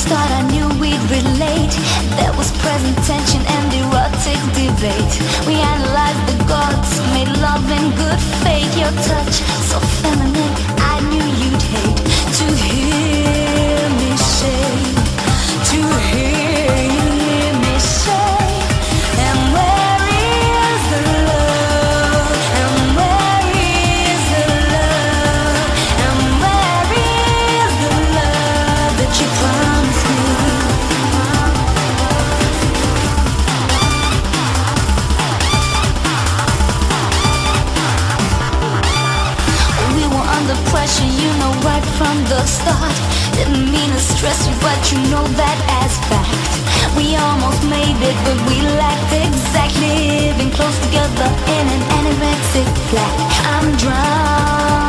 start I knew we'd relate. There was present tension and erotic debate. We analyzed the gods, made love in good faith. Your touch, so feminine, I knew you'd hate to hear me say, to hear me say. And where is the love? And where is the love? And where is the love that you promised me? We were under pressure, you know, right from the start. Didn't mean to stress you, but you know that as fact. We almost made it, but we lacked exactly living close together in an anorexic flat. I'm drowned